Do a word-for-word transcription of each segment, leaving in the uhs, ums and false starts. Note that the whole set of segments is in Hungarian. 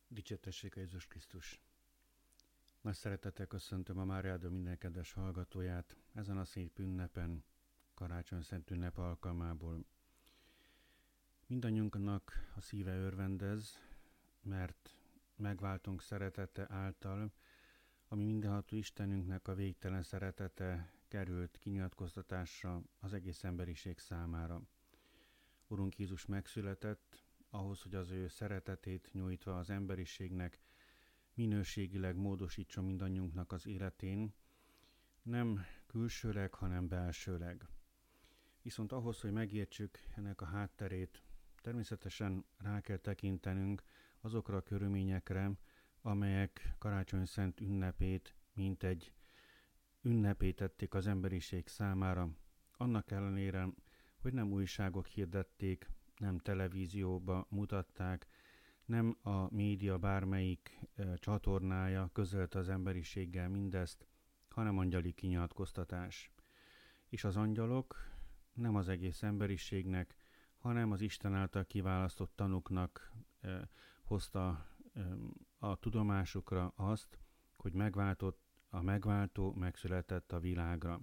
Dicsértessék a Jézus Krisztus! Nagy szeretettel köszöntöm a Mária Rádió minden kedves hallgatóját ezen a szép ünnepen, karácsony szent ünnep alkalmából. Mindannyiunknak a szíve örvendez, mert megváltunk szeretete által, ami mindenható Istenünknek a végtelen szeretete került kinyilatkoztatásra az egész emberiség számára. Urunk Jézus megszületett, ahhoz, hogy az ő szeretetét nyújtva az emberiségnek minőségileg módosítson mindannyiunknak az életén, nem külsőleg, hanem belsőleg. Viszont ahhoz, hogy megértsük ennek a hátterét, természetesen rá kell tekintenünk azokra a körülményekre, amelyek karácsony szent ünnepét, mint egy ünnepét tették az emberiség számára, annak ellenére, hogy nem újságok hirdették, nem televízióba mutatták, nem a média bármelyik e, csatornája közölte az emberiséggel mindezt, hanem angyali kinyilatkoztatás. És az angyalok nem az egész emberiségnek, hanem az Isten által kiválasztott tanuknak e, hozta e, a tudomásukra azt, hogy megváltott, a megváltó megszületett a világra.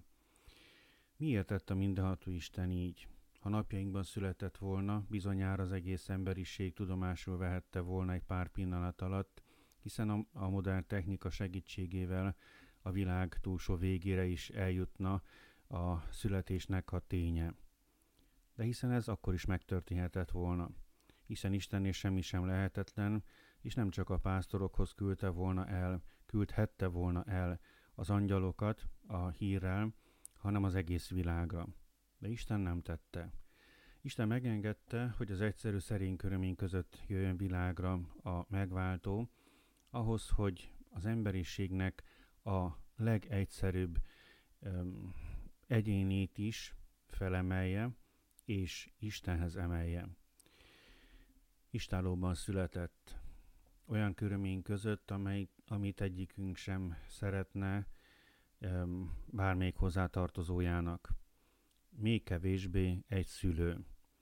Miért tett a mindenható Isten így? Ha napjainkban született volna, bizonyára az egész emberiség tudomásul vehette volna egy pár pillanat alatt, hiszen a, a modern technika segítségével a világ túlsó végére is eljutna a születésnek a ténye. De hiszen ez akkor is megtörténhetett volna, hiszen Istennél semmi sem lehetetlen, és nem csak a pásztorokhoz küldte volna el, küldhette volna el az angyalokat a hírrel, hanem az egész világra. De Isten nem tette. Isten megengedte, hogy az egyszerű szerény körülmény között jöjjön világra a megváltó, ahhoz, hogy az emberiségnek a legegyszerűbb um, egyénét is felemelje, és Istenhez emelje. Istállóban született olyan körülmény között, amely, amit egyikünk sem szeretne um, bármelyik hozzátartozójának. Még kevésbé egy szülő.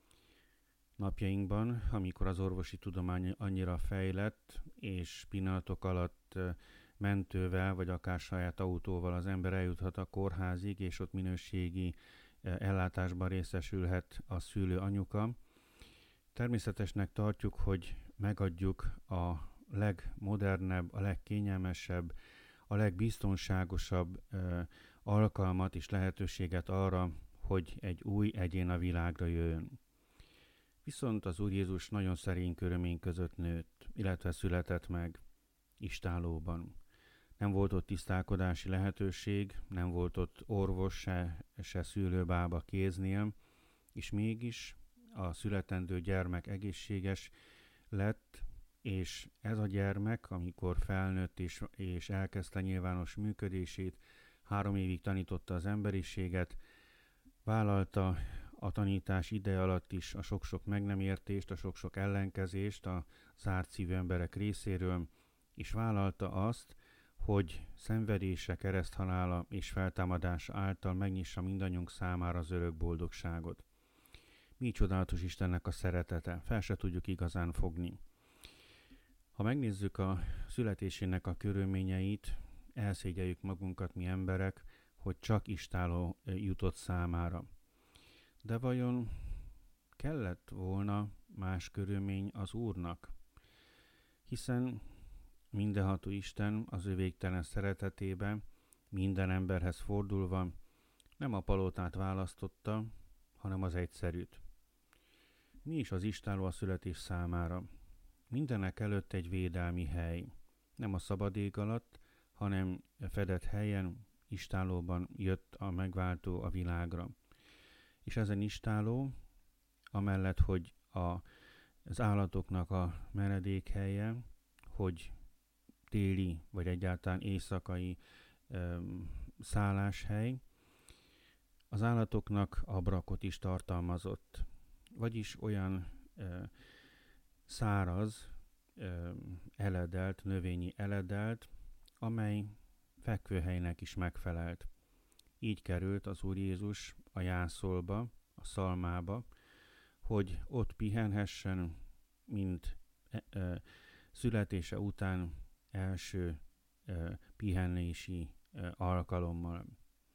Napjainkban, amikor az orvosi tudomány annyira fejlett, és pillanatok alatt mentővel, vagy akár saját autóval az ember eljuthat a kórházig, és ott minőségi ellátásban részesülhet a szülő anyuka, természetesnek tartjuk, hogy megadjuk a legmodernebb, a legkényelmesebb, a legbiztonságosabb alkalmat és lehetőséget arra, hogy egy új egyén a világra jöjjön. Viszont az Úr Jézus nagyon szerény körülmény között nőtt, illetve született meg istállóban. Nem volt ott tisztálkodási lehetőség, nem volt ott orvos se, se szülőbába kéznél, és mégis a születendő gyermek egészséges lett, és ez a gyermek, amikor felnőtt és, és elkezdte nyilvános működését, három évig tanította az emberiséget, vállalta a tanítás ideje alatt is a sok-sok meg nem értést, a sok-sok ellenkezést a zárt szívű emberek részéről, és vállalta azt, hogy szenvedése, kereszthalála és feltámadása által megnyissa mindannyiunk számára az örök boldogságot. Mi csodálatos Istennek a szeretete, fel se tudjuk igazán fogni. Ha megnézzük a születésének a körülményeit, elszégyeljük magunkat mi emberek, hogy csak istálló jutott számára. De vajon kellett volna más körülmény az Úrnak? Hiszen mindenható Isten az ő végtelen szeretetébe, minden emberhez fordulva nem a palotát választotta, hanem az egyszerűt. Mi is az istálló a születés számára? Mindenek előtt egy védelmi hely. Nem a szabad ég alatt, hanem fedett helyen, istállóban jött a megváltó a világra. És ezen istálló, amellett, hogy a, az állatoknak a menedékhelye, hogy téli vagy egyáltalán éjszakai öm, szálláshely, az állatoknak abrakot is tartalmazott. Vagyis olyan ö, száraz, ö, eledelt, növényi eledelt, amely fekvőhelynek is megfelelt. Így került az Úr Jézus a jászolba, a szalmába, hogy ott pihenhessen, mint e, e, születése után első e, pihenési e, alkalommal.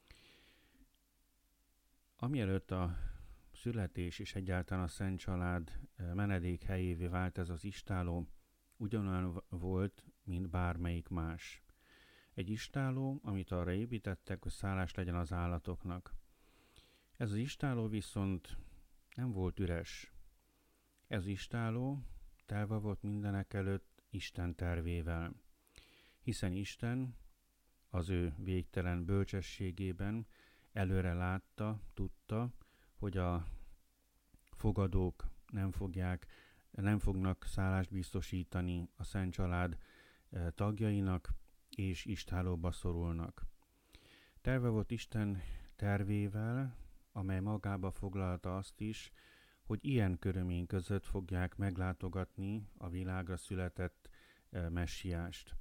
Amielőtt a születés és egyáltalán a Szent Család menedékhelyévé vált ez az istálló, ugyanolyan volt, mint bármelyik más. Egy istálló, amit arra építettek, hogy szállás legyen az állatoknak. Ez az istálló viszont nem volt üres. Ez az istálló telve volt mindenek előtt Isten tervével, hiszen Isten az ő végtelen bölcsességében előre látta, tudta, hogy a fogadók nem fogják, nem fognak szállást biztosítani a Szent Család tagjainak, és istállóba szorulnak. Terve volt Isten tervével, amely magába foglalta azt is, hogy ilyen körülmény között fogják meglátogatni a világra született messiást.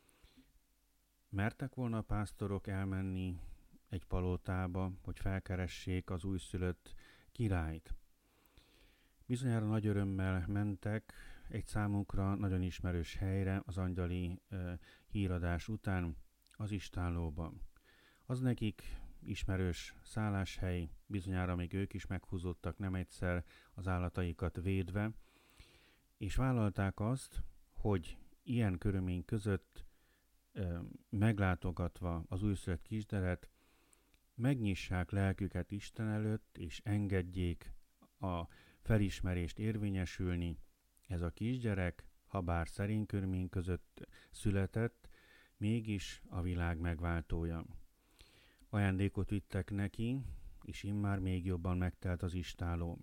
Mertek volna a pásztorok elmenni egy palotába, hogy felkeressék az újszülött királyt. Bizonyára nagy örömmel mentek egy számukra nagyon ismerős helyre az angyali e, híradás után, az istállóba. Az nekik ismerős szálláshely, bizonyára még ők is meghúzódtak nem egyszer az állataikat védve, és vállalták azt, hogy ilyen körülmény között e, meglátogatva az újszülött kisderet, megnyissák lelküket Isten előtt, és engedjék a felismerést érvényesülni. Ez a kisgyerek, ha bár szerény körülmény között született, mégis a világ megváltója. Ajándékot vittek neki, és immár még jobban megtelt az istálló.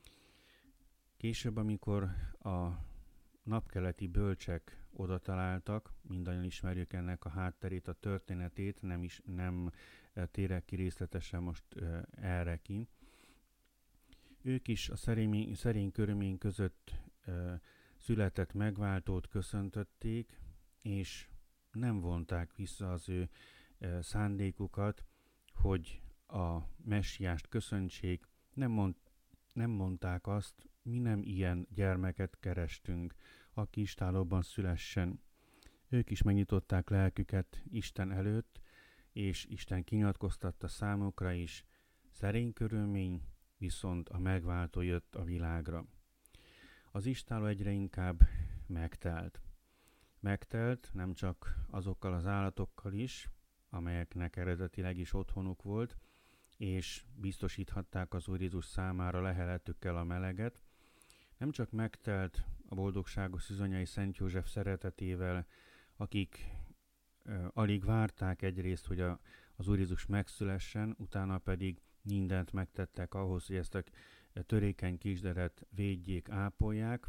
Később, amikor a napkeleti bölcsek oda találtak, mindannyian ismerjük ennek a hátterét, a történetét, nem is nem térek ki részletesen most uh, erre ki. Ők is a szerény, szerény körülmény között uh, született megváltót köszöntötték, és nem vonták vissza az ő uh, szándékukat, hogy a messiást köszöntsék, nem, mond, nem mondták azt, mi nem ilyen gyermeket kerestünk, aki istállóban szülessen. Ők is megnyitották lelküket Isten előtt, és Isten kinyilatkoztatta számukra is, szerény körülmény, viszont a megváltó jött a világra. Az istálló egyre inkább megtelt. Megtelt nem csak azokkal az állatokkal is, amelyeknek eredetileg is otthonuk volt, és biztosíthatták az Úr Jézus számára leheletükkel a meleget, nem csak megtelt a boldogságos szűzanyai Szent József szeretetével, akik uh, alig várták egyrészt, hogy a, az Úr Jézus megszülessen, utána pedig mindent megtettek ahhoz, hogy ezt a törékeny kisgyereket védjék, ápolják.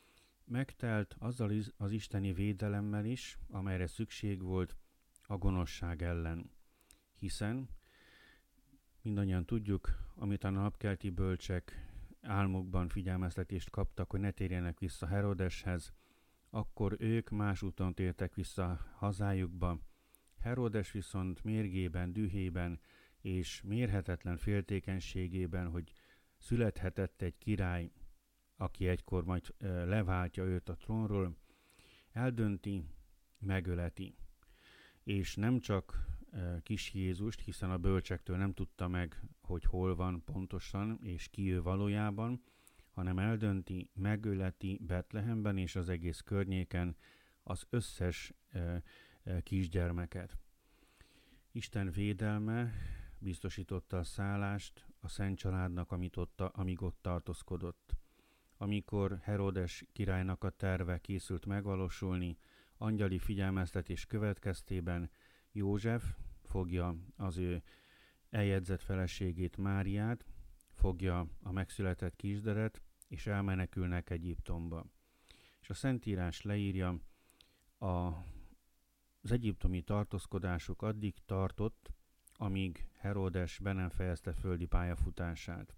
Megtelt azzal az isteni védelemmel is, amelyre szükség volt a gonoszság ellen. Hiszen mindannyian tudjuk, amit a napkelti bölcsek álmukban figyelmeztetést kaptak, hogy ne térjenek vissza Herodeshez, akkor ők más úton tértek vissza hazájukba. Herodes viszont mérgében, dühében és mérhetetlen féltékenységében, hogy születhetett egy király, aki egykor majd leváltja őt a trónról, eldönti, megöleti. És nem csak kis Jézust, hiszen a bölcsektől nem tudta meg, hogy hol van pontosan, és ki ő valójában, hanem eldönti, megöleti Betlehemben és az egész környéken az összes e, e, kisgyermeket. Isten védelme biztosította a szállást a Szent Családnak, amit ott, amíg ott tartózkodott. Amikor Herodes királynak a terve készült megvalósulni, angyali figyelmeztetés következtében József fogja az ő eljegyzett feleségét, Máriát, fogja a megszületett kisgyereket, és elmenekülnek Egyiptomba. És a Szentírás leírja, a, az egyiptomi tartózkodásuk addig tartott, amíg Herodes be nem fejezte földi pályafutását.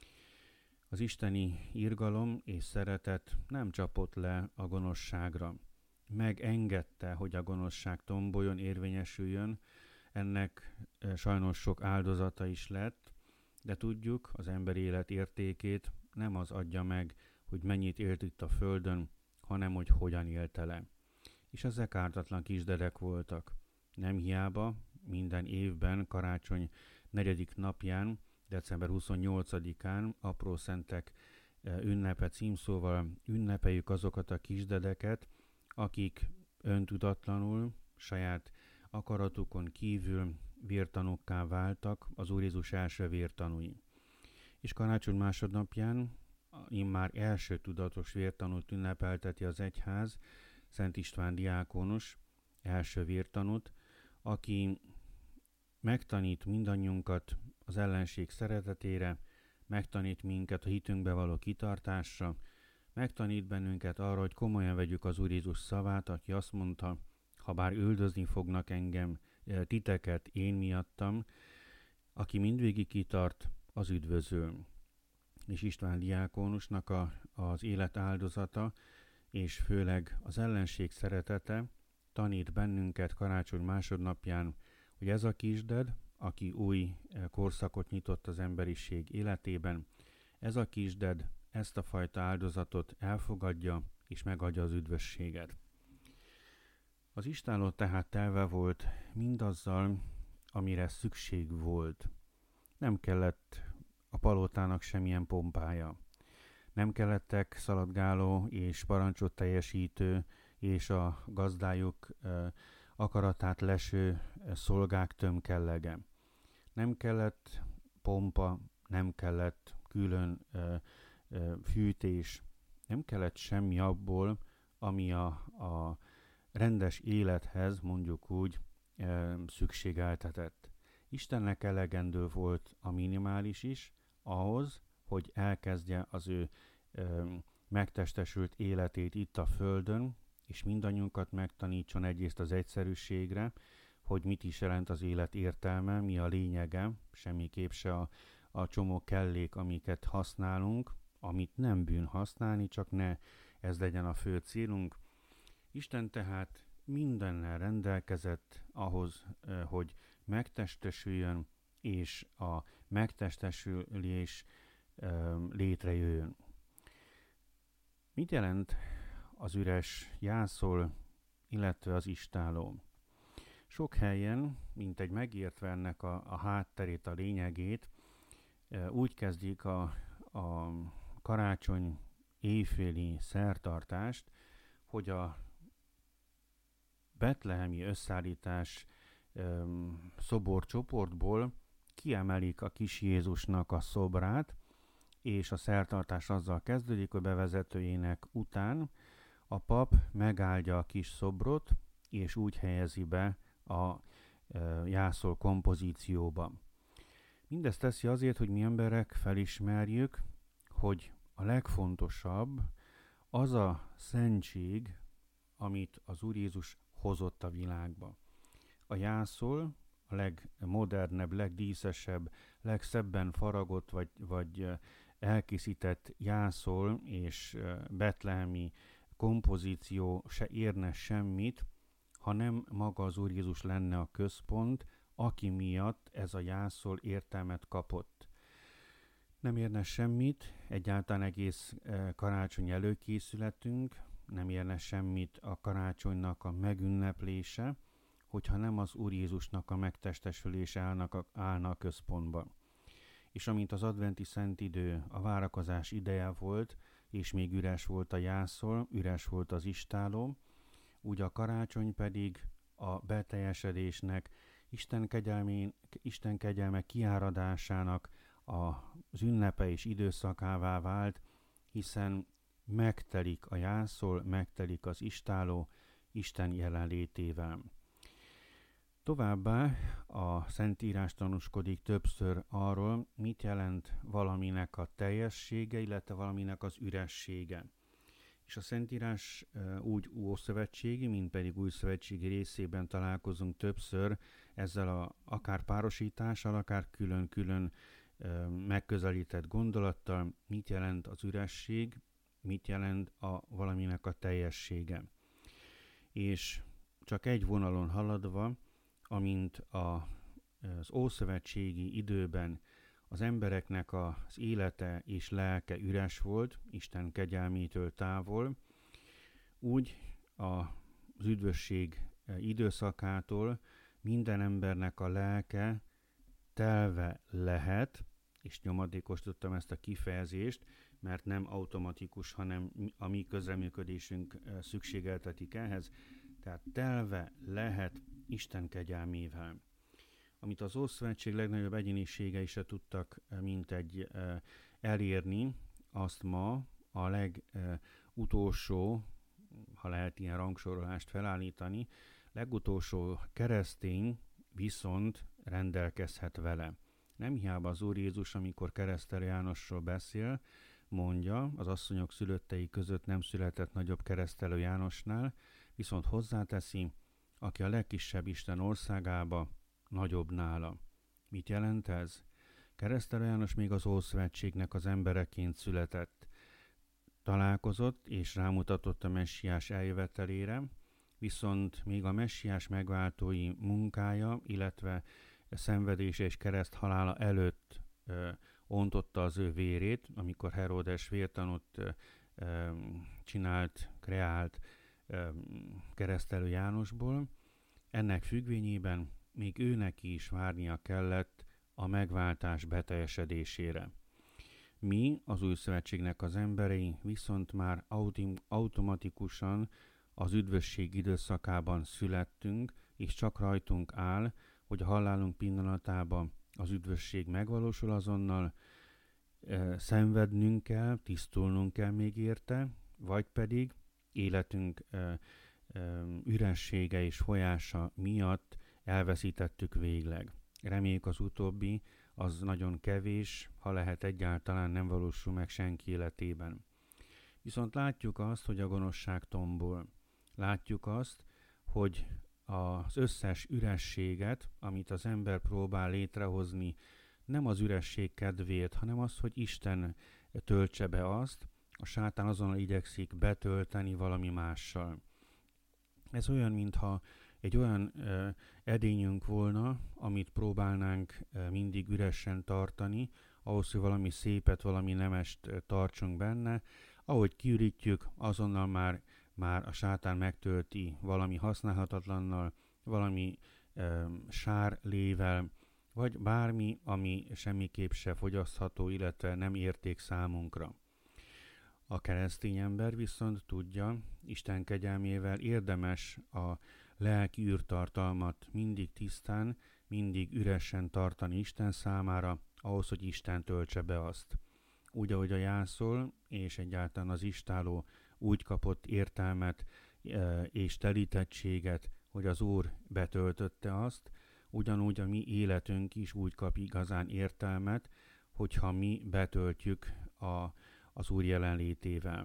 Az isteni irgalom és szeretet nem csapott le a gonoszságra. Megengedte, hogy a gonoszság tomboljon, érvényesüljön, ennek e, sajnos sok áldozata is lett, de tudjuk, az ember élet értékét nem az adja meg, hogy mennyit élt itt a földön, hanem hogy hogyan élte le. És ezek ártatlan kisdedek voltak. Nem hiába minden évben karácsony negyedik napján, december huszonnyolcadikán apró szentek ünnepe címszóval ünnepeljük azokat a kisdedeket, akik öntudatlanul, saját akaratukon kívül vértanúkká váltak, az Úr Jézus első vértanúi. És karácsony másodnapján immár első tudatos vértanút ünnepelteti az egyház, Szent István diákonus, első vértanút, aki megtanít mindannyiunkat az ellenség szeretetére, megtanít minket a hitünkbe való kitartásra, megtanít bennünket arra, hogy komolyan vegyük az Úr Jézus szavát, aki azt mondta, ha bár üldözni fognak engem, titeket én miattam, aki mindvégig kitart, az üdvözöl. És István diákonusnak a, az élet áldozata, és főleg az ellenség szeretete tanít bennünket karácsony másodnapján, hogy ez a kisded, aki új korszakot nyitott az emberiség életében, ez a kisded ezt a fajta áldozatot elfogadja, és megadja az üdvösséget. Az istálló tehát telve volt mindazzal, amire szükség volt. Nem kellett a palotának semmilyen pompája. Nem kellettek szaladgáló és parancsot teljesítő és a gazdájuk akaratát leső szolgák tömkellege. Nem kellett pompa, nem kellett külön ö, ö, fűtés, nem kellett semmi abból, ami a, a rendes élethez, mondjuk úgy, ö, szükségeltetett. Istennek elegendő volt a minimális is, ahhoz, hogy elkezdje az ő ö, megtestesült életét itt a földön, és mindannyiunkat megtanítson egyrészt az egyszerűségre, hogy mit is jelent az élet értelme, mi a lényege, semmiképp se a, a csomó kellék, amiket használunk, amit nem bűn használni, csak ne ez legyen a fő célunk. Isten tehát mindennel rendelkezett ahhoz, hogy megtestesüljön, és a megtestesülés létrejöjjön. Mit jelent az üres jászol, illetve az istálló? Sok helyen, mint egy megértve ennek a, a hátterét, a lényegét, úgy kezdik a, a karácsony éjféli szertartást, hogy a betlehemi összeállítás öm, szoborcsoportból kiemelik a kis Jézusnak a szobrát, és a szertartás azzal kezdődik, hogy bevezetőjének után a pap megáldja a kis szobrot, és úgy helyezi be a e, jászol kompozícióba. Mindezt teszi azért, hogy mi emberek felismerjük, hogy a legfontosabb az a szentség, amit az Úr Jézus hozott a világba. A jászol a legmodernebb, legdíszesebb, legszebben faragott vagy, vagy elkészített jászol és betlehemi kompozíció se érne semmit, ha nem maga az Úr Jézus lenne a központ, aki miatt ez a jászol értelmet kapott. Nem érne semmit, egyáltalán egész karácsony előkészületünk, nem érne semmit a karácsonynak a megünneplése, hogyha nem az Úr Jézusnak a megtestesülése állnak a, állna a központba. És amint az adventi szentidő a várakozás ideje volt, és még üres volt a jászol, üres volt az istálló, úgy a karácsony pedig a beteljesedésnek, Isten, kegyelmén, Isten kegyelme kiáradásának az ünnepe és időszakává vált, hiszen megtelik a jászol, megtelik az istálló Isten jelenlétével. Továbbá a Szentírás tanúskodik többször arról, mit jelent valaminek a teljessége, illetve valaminek az üressége. És a Szentírás úgy ószövetségi, mint pedig újszövetségi részében találkozunk többször ezzel a, akár párosítással, akár külön-külön megközelített gondolattal, mit jelent az üresség, mit jelent a valaminek a teljessége. És csak egy vonalon haladva, amint a, az ószövetségi időben az embereknek az élete és lelke üres volt, Isten kegyelmétől távol, Úgy az üdvösség időszakától minden embernek a lelke telve lehet, és nyomadékosítottam ezt a kifejezést, mert nem automatikus, hanem a mi közreműködésünk szükségeltetik ehhez, tehát telve lehet Isten kegyelmével. Amit az Ószövetség legnagyobb egyéniségei se tudtak mint egy elérni, azt ma a legutolsó, ha lehet ilyen rangsorolást felállítani, legutolsó keresztény viszont rendelkezhet vele. Nem hiába az Úr Jézus, amikor keresztelő Jánosról beszél, mondja, az asszonyok szülöttei között nem született nagyobb keresztelő Jánosnál, viszont hozzáteszi, aki a legkisebb Isten országába, nagyobb nála. Mit jelent ez? Keresztelő János még az Ószövetségnek az embereként született. Találkozott és rámutatott a messiás eljövetelére, viszont még a messiás megváltói munkája, illetve szenvedése és kereszt halála előtt ö, ontotta az ő vérét, amikor Heródes vértanút ö, ö, csinált, kreált ö, keresztelő Jánosból. Ennek függvényében még őnek is várnia kellett a megváltás beteljesedésére. Mi, az új szövetségnek az emberei, viszont már autim- automatikusan az üdvösség időszakában születtünk, és csak rajtunk áll, hogy a halálunk pillanatában az üdvösség megvalósul azonnal, e, szenvednünk kell, tisztulnunk kell még érte, vagy pedig életünk e, e, üressége és folyása miatt elveszítettük végleg. Reméljük az utóbbi, az nagyon kevés, ha lehet egyáltalán nem valósul meg senki életében. Viszont látjuk azt, hogy a gonoszság tombol. Látjuk azt, hogy az összes ürességet, amit az ember próbál létrehozni, nem az üresség kedvéért, hanem az, hogy Isten töltse be azt, a sátán azonnal igyekszik betölteni valami mással. Ez olyan, mintha egy olyan uh, edényünk volna, amit próbálnánk uh, mindig üresen tartani, ahhoz, hogy valami szépet, valami nemest uh, tartsunk benne. Ahogy kiürítjük, azonnal már, már a sátán megtölti valami használhatatlannal, valami um, sárlével, vagy bármi, ami semmiképp se fogyasztható, illetve nem érték számunkra. A keresztény ember viszont tudja, Isten kegyelmével érdemes a lelki űrtartalmat mindig tisztán, mindig üresen tartani Isten számára, ahhoz, hogy Isten töltse be azt. Úgy, ahogy a jászol, és egyáltalán az istálló úgy kapott értelmet e, és telítettséget, hogy az Úr betöltötte azt, ugyanúgy a mi életünk is úgy kap igazán értelmet, hogyha mi betöltjük a, az Úr jelenlétével.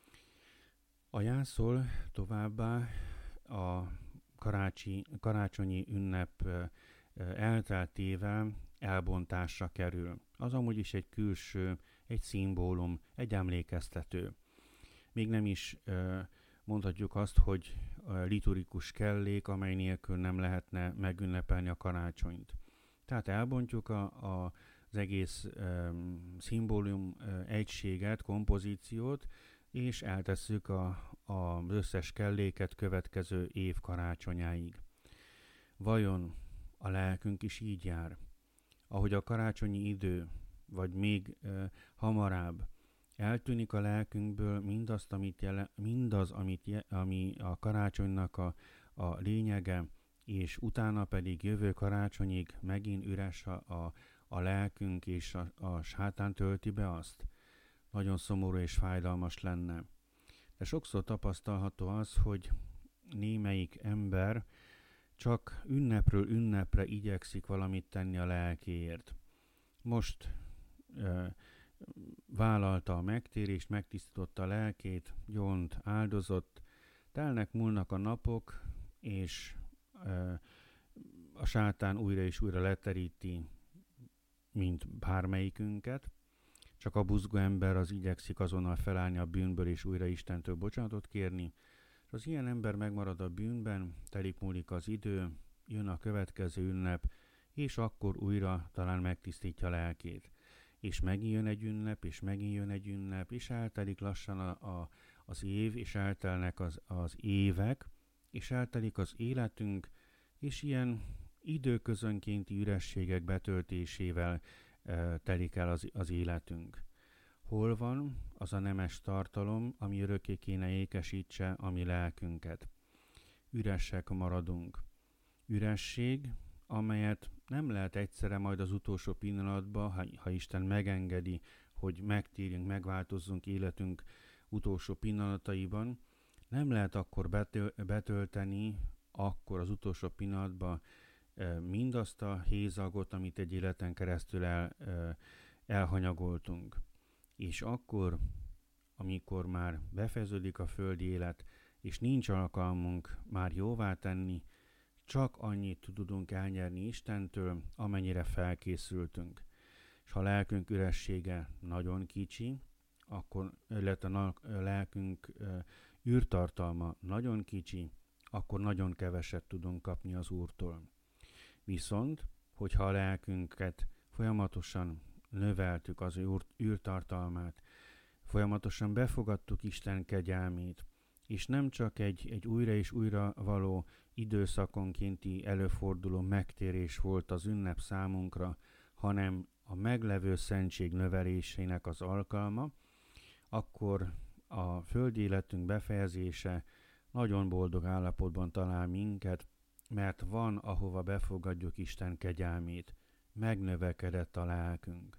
A jászol továbbá a karácsi, karácsonyi ünnep elteltével elbontásra kerül. Az amúgy is egy külső, egy szimbólum, egy emlékeztető. Még nem is mondhatjuk azt, hogy liturgikus kellék, amely nélkül nem lehetne megünnepelni a karácsonyt. Tehát elbontjuk a, a, az egész um, szimbólum uh, egységet, kompozíciót, és eltesszük a, a, az összes kelléket következő év karácsonyáig. Vajon a lelkünk is így jár? Ahogy a karácsonyi idő, vagy még uh, hamarabb eltűnik a lelkünkből mindazt, amit jele, mindaz, amit je, ami a karácsonynak a, a lényege, és utána pedig jövő karácsonyig megint üres a, a, a lelkünk, és a, a sátán tölti be azt. Nagyon szomorú és fájdalmas lenne. De sokszor tapasztalható az, hogy némelyik ember csak ünnepről ünnepre igyekszik valamit tenni a lelkéért. Most ö, vállalta a megtérést, megtisztította a lelkét, gyónt, áldozott, telnek, múlnak a napok, és ö, a sátán újra és újra leteríti, mint bármelyikünket. Csak a buzgó ember az igyekszik azonnal felállni a bűnből, és újra Istentől bocsánatot kérni. És az ilyen ember megmarad a bűnben, telik múlik az idő, jön a következő ünnep, és akkor újra talán megtisztítja a lelkét. És megint jön egy ünnep, és megint jön egy ünnep, és eltelik lassan a, a, az év, és eltelnek az, az évek, és eltelik az életünk, és ilyen időközönkénti ürességek betöltésével e, telik el az, az életünk. Hol van az a nemes tartalom, ami örökké kéne ékesítse a mi lelkünket? Üresek maradunk. Üresség, amelyet nem lehet egyszerre majd az utolsó pillanatban, ha, ha Isten megengedi, hogy megtérjünk, megváltozzunk életünk utolsó pillanataiban, nem lehet akkor betöl, betölteni akkor az utolsó pillanatban e, mindazt a hézagot, amit egy életen keresztül el, e, elhanyagoltunk. És akkor, amikor már befejeződik a földi élet, és nincs alkalmunk már jóvá tenni, csak annyit tudunk elnyerni Istentől, amennyire felkészültünk. És ha a lelkünk üressége nagyon kicsi, akkor, illetve a lelkünk űrtartalma nagyon kicsi, akkor nagyon keveset tudunk kapni az Úrtól. Viszont, hogyha a lelkünket folyamatosan növeltük az űr, űrtartalmát, folyamatosan befogadtuk Isten kegyelmét, és nem csak egy, egy újra és újra való időszakonkénti előforduló megtérés volt az ünnep számunkra, hanem a meglevő szentség növelésének az alkalma, akkor a földi életünk befejezése nagyon boldog állapotban talál minket, mert van, ahova befogadjuk Isten kegyelmét, megnövekedett a lelkünk.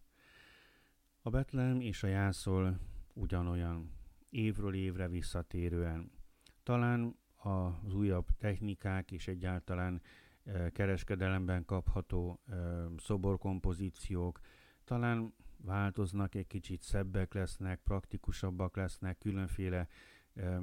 A Betlehem és a jászol ugyanolyan, évről évre visszatérően. Talán az újabb technikák és egyáltalán e, kereskedelemben kapható e, szoborkompozíciók talán változnak, egy kicsit szebbek lesznek, praktikusabbak lesznek, különféle e, e,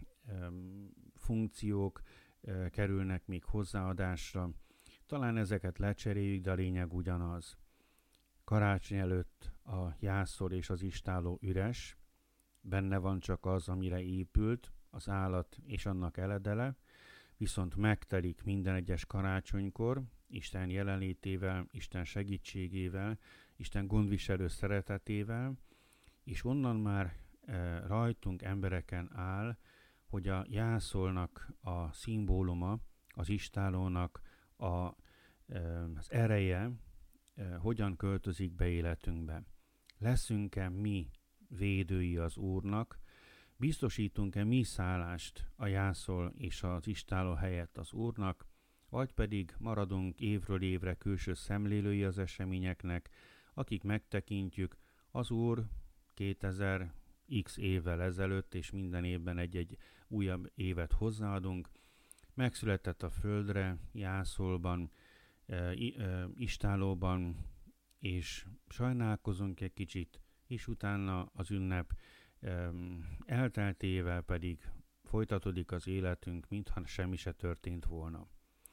funkciók e, kerülnek még hozzáadásra. Talán ezeket lecseréljük, de a lényeg ugyanaz. Karácsony előtt a jászol és az istálló üres, benne van csak az, amire épült, az állat és annak eledele, viszont megtelik minden egyes karácsonykor, Isten jelenlétével, Isten segítségével, Isten gondviselő szeretetével, és onnan már e, rajtunk, embereken áll, hogy a jászolnak a szimbóluma, az istállónak a, e, az ereje e, hogyan költözik be életünkbe. Leszünk-e mi védői az Úrnak, biztosítunk-e mi szállást a jászol és az istálló helyett az Úrnak, vagy pedig maradunk évről évre külső szemlélői az eseményeknek, akik megtekintjük, az Úr kétezer x évvel ezelőtt, és minden évben egy-egy újabb évet hozzáadunk, megszületett a földre, jászolban, e, e, istállóban, és sajnálkozunk egy kicsit, és utána az ünnep um, elteltével pedig folytatódik az életünk, mintha semmi se történt volna.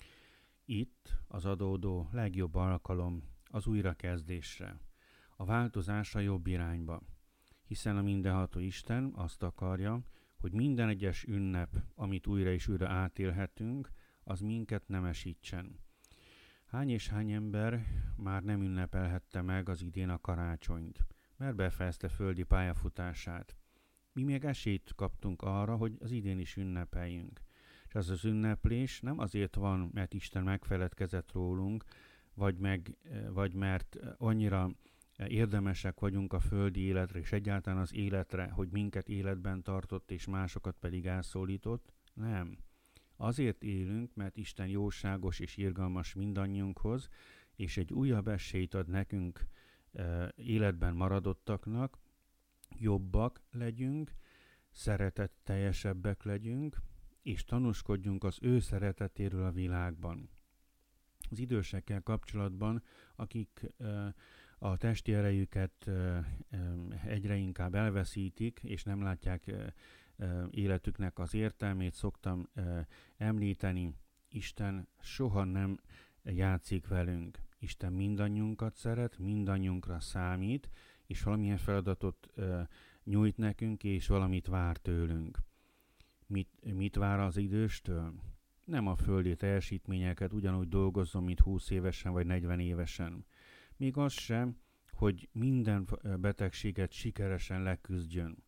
Itt az adódó legjobb alkalom az újrakezdésre, a változásra jobb irányba, hiszen a mindenható Isten azt akarja, hogy minden egyes ünnep, amit újra és újra átélhetünk, az minket nemesítsen. Hány és hány ember már nem ünnepelhette meg az idén a karácsonyt, mert befejezte földi pályafutását. Mi még esélyt kaptunk arra, hogy az idén is ünnepeljünk. És az az ünneplés nem azért van, mert Isten megfeledkezett rólunk, vagy, meg, vagy mert annyira érdemesek vagyunk a földi életre, és egyáltalán az életre, hogy minket életben tartott, és másokat pedig elszólított. Nem. Azért élünk, mert Isten jóságos és irgalmas mindannyiunkhoz, és egy újabb esélyt ad nekünk e, életben maradottaknak, jobbak legyünk, szeretetteljesebbek legyünk, és tanúskodjunk az ő szeretetéről a világban. Az idősekkel kapcsolatban, akik e, a testi erejüket e, e, egyre inkább elveszítik, és nem látják e, életüknek az értelmét, szoktam uh, említeni, Isten soha nem játszik velünk. Isten mindannyiunkat szeret, mindannyiunkra számít, és valamilyen feladatot uh, nyújt nekünk, és valamit vár tőlünk. Mit, mit vár az időstől? Nem a földi teljesítményeket, ugyanúgy dolgozzon, mint húsz évesen vagy negyven évesen. Még az sem, hogy minden betegséget sikeresen leküzdjön.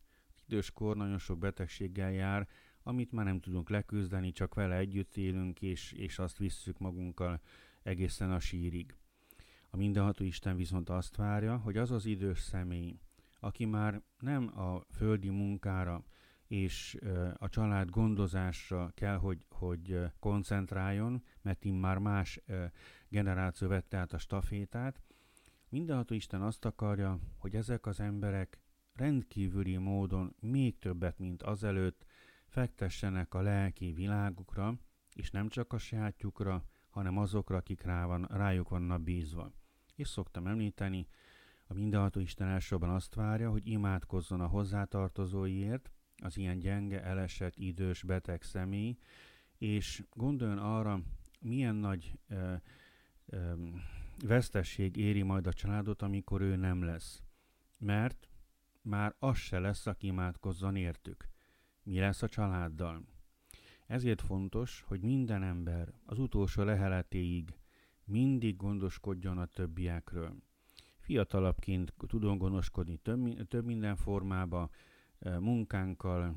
időskor nagyon sok betegséggel jár, amit már nem tudunk leküzdeni, csak vele együtt élünk, és, és azt visszük magunkkal egészen a sírig. A mindenható Isten viszont azt várja, hogy az az idős személy, aki már nem a földi munkára és a család gondozásra kell, hogy, hogy koncentráljon, mert immár más generáció vette át a stafétát. Mindenható Isten azt akarja, hogy ezek az emberek rendkívüli módon még többet, mint azelőtt, fektessenek a lelki világukra, és nem csak a sajátjukra, hanem azokra, akik rá van, rájuk vannak bízva. És szoktam említeni, a mindenható Isten elsősorban azt várja, hogy imádkozzon a hozzátartozóiért, az ilyen gyenge, elesett, idős, beteg személy, és gondoljon arra, milyen nagy ö, ö, vesztesség éri majd a családot, amikor ő nem lesz. Mert már az se lesz, aki imádkozzon értük. Mi lesz a családdal? Ezért fontos, hogy minden ember az utolsó leheletéig mindig gondoskodjon a többiekről. Fiatalabbként tudunk gondoskodni több, több minden formába, munkánkkal,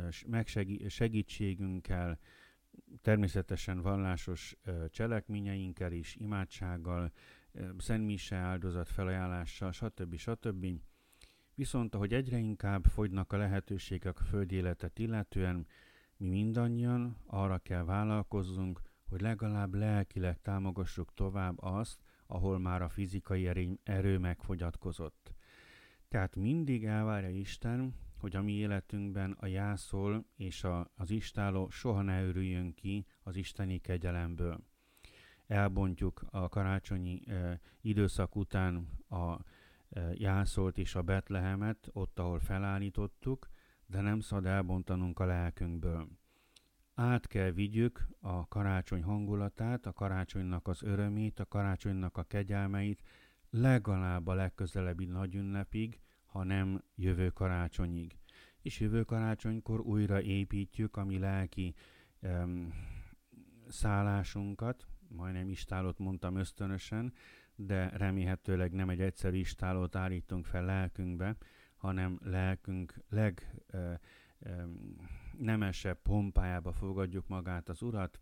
megsegítségünkkel, természetesen vallásos cselekményeinkkel is, imádsággal, szentmise áldozat felajánlással, stb. stb. Viszont ahogy egyre inkább fogynak a lehetőségek a földi életet illetően, mi mindannyian arra kell vállalkozzunk, hogy legalább lelkileg támogassuk tovább azt, ahol már a fizikai erő megfogyatkozott. Tehát mindig elvárja Isten, hogy a mi életünkben a jászol és a, az istáló soha ne örüljön ki az isteni kegyelemből. Elbontjuk a karácsonyi e, időszak után a e, jászolt és a Betlehemet, ott, ahol felállítottuk, de nem szabad elbontanunk a lelkünkből. Át kell vigyük a karácsony hangulatát, a karácsonynak az örömét, a karácsonynak a kegyelmeit legalább a legközelebbi nagy ünnepig, ha nem jövő karácsonyig. És jövő karácsonykor újra építjük a mi lelki um, szállásunkat, majdnem istálót mondtam ösztönösen, de remélhetőleg nem egy egyszerű istálót állítunk fel lelkünkbe, hanem lelkünk leg uh, um, nemesebb pompájába fogadjuk magát az Urat.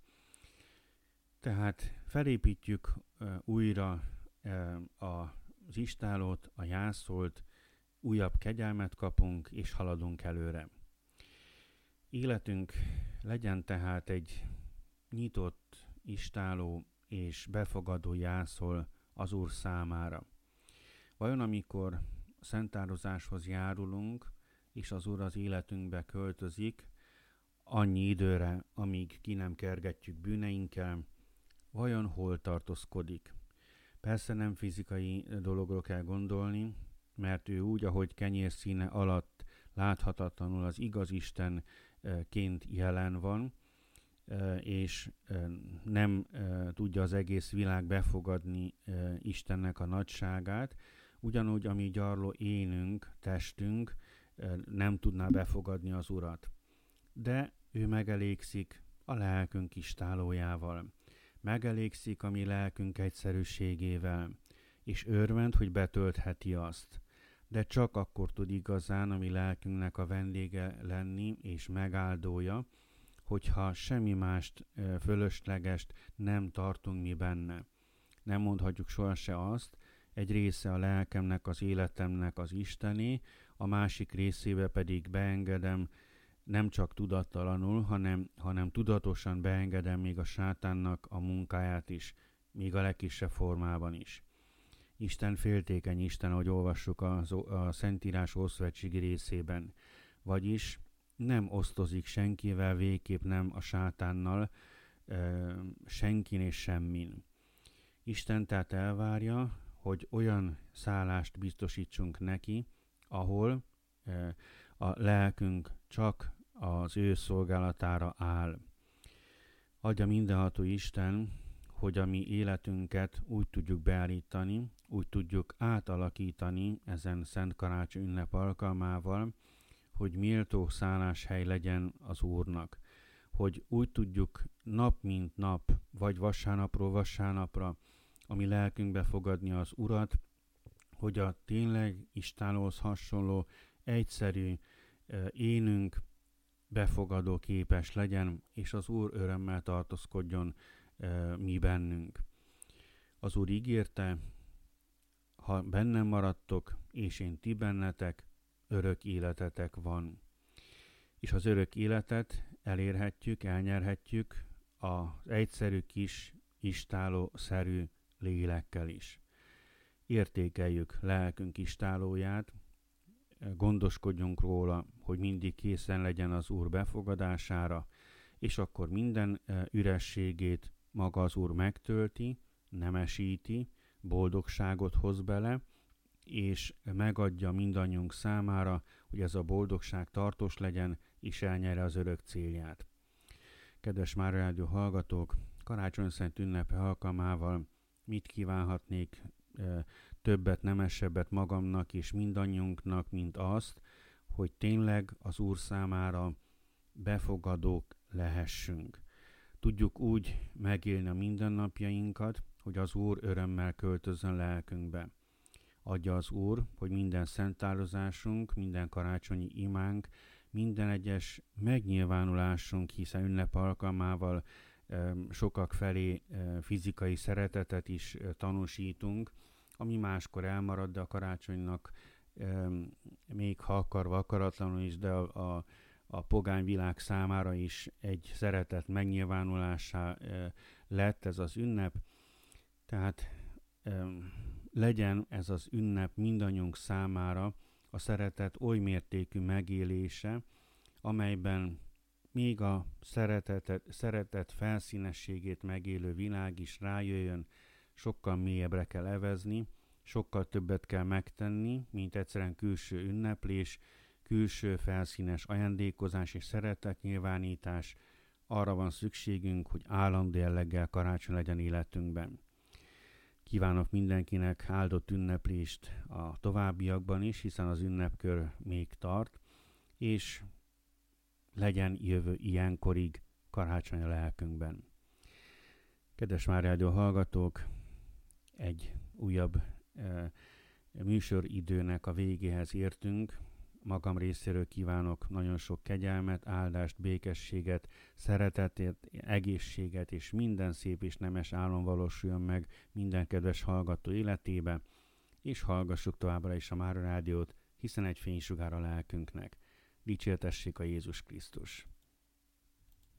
Tehát felépítjük uh, újra uh, az istálót, a jászolt, újabb kegyelmet kapunk, és haladunk előre. Életünk legyen tehát egy nyitott, istáló és befogadó jászol az Úr számára. Vajon amikor szentározáshoz járulunk, és az Úr az életünkbe költözik, annyi időre, amíg ki nem kergetjük bűneinkkel, vajon hol tartózkodik? Persze nem fizikai dologról kell gondolni, mert ő úgy, ahogy kenyér színe alatt láthatatlanul az igaz Istenként jelen van, és nem tudja az egész világ befogadni Istennek a nagyságát, ugyanúgy, ami gyarló énünk, testünk nem tudná befogadni az Urat. De ő megelégszik a lelkünk istálójával, megelégszik a mi lelkünk egyszerűségével, és örvend, hogy betöltheti azt. De csak akkor tud igazán a mi lelkünknek a vendége lenni és megáldója, hogyha semmi mást fölöslegest nem tartunk mi benne. Nem mondhatjuk sohasem azt, egy része a lelkemnek, az életemnek az Istené, a másik részébe pedig beengedem, nem csak tudattalanul, hanem, hanem tudatosan beengedem még a sátánnak a munkáját is, még a legkisebb formában is. Isten féltékeny Isten, ahogy olvassuk a, a Szentírás Ószövetségi részében. Vagyis nem osztozik senkivel, végképp nem a sátánnal, e, senkin és semmin. Isten tehát elvárja, hogy olyan szállást biztosítsunk neki, ahol e, a lelkünk csak az ő szolgálatára áll. Adja mindenható Isten, hogy a mi életünket úgy tudjuk beállítani, úgy tudjuk átalakítani ezen Szent Karácsony ünnep alkalmával, hogy méltó szálláshely legyen az Úrnak. Hogy úgy tudjuk nap mint nap, vagy vasárnapról vasárnapra a mi lelkünkbe fogadni az Urat, hogy a tényleg Istenhoz hasonló, egyszerű, énünk befogadó képes legyen, és az Úr örömmel tartózkodjon mi bennünk. Az Úr ígérte, ha bennem maradtok, és én ti bennetek, örök életetek van. És az örök életet elérhetjük, elnyerhetjük az egyszerű kis, istálószerű lélekkel is. Értékeljük lelkünk istálóját, gondoskodjunk róla, hogy mindig készen legyen az Úr befogadására, és akkor minden ürességét maga az Úr megtölti, nemesíti, boldogságot hoz bele, és megadja mindannyiunk számára, hogy ez a boldogság tartós legyen, és elnyerje az örök célját. Kedves Mária Rádió hallgatók, karácsonyszent ünnepe alkalmával mit kívánhatnék e, többet, nemesebbet magamnak és mindannyiunknak, mint azt, hogy tényleg az Úr számára befogadók lehessünk. Tudjuk úgy megélni a mindennapjainkat, hogy az Úr örömmel költözön lelkünkbe. Adja az Úr, hogy minden szentározásunk, minden karácsonyi imánk, minden egyes megnyilvánulásunk, hiszen ünnep alkalmával e, sokak felé e, fizikai szeretetet is e, tanúsítunk, ami máskor elmarad, de a karácsonynak e, még ha akarva, akaratlanul is, de a, a, a pogány világ számára is egy szeretet megnyilvánulásá e, lett ez az ünnep. Tehát e, legyen ez az ünnep mindannyiunk számára a szeretet oly mértékű megélése, amelyben még a szeretetet, szeretet felszínességét megélő világ is rájöjjön, sokkal mélyebbre kell evezni, sokkal többet kell megtenni, mint egyszerűen külső ünneplés, külső felszínes ajándékozás és szeretetnyilvánítás. Arra van szükségünk, hogy állandó jelleggel karácsony legyen életünkben. Kívánok mindenkinek áldott ünneplést a továbbiakban is, hiszen az ünnepkör még tart, és legyen jövő ilyenkorig karácsony a lelkünkben. Kedves Mária Rádió hallgatók, egy újabb e, műsoridőnek a végéhez értünk. Magam részéről kívánok nagyon sok kegyelmet, áldást, békességet, szeretetét, egészséget és minden szép és nemes álom valósuljon meg minden kedves hallgató életébe, és hallgassuk továbbra is a Mária Rádiót, hiszen egy fénysugár a lelkünknek. Dicsértessék a Jézus Krisztus!